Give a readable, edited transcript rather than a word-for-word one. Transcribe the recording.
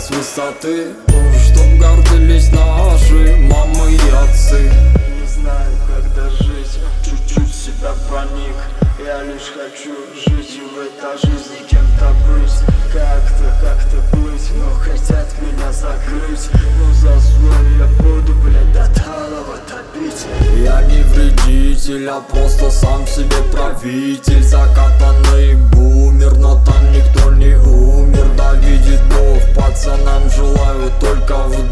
с высоты, чтоб гордились наши мамы и отцы. Не знаю, как дожить, чуть-чуть в себя проник. Я лишь хочу жить и в этой жизни кем-то быть. Как-то плыть, но хотят меня закрыть. Но за свой я буду, блядь, до талого топить. Я не вредитель, а просто сам себе правитель. Закатанный бумер, но там никто не умер. Да видит Бог, пацанам желаю только в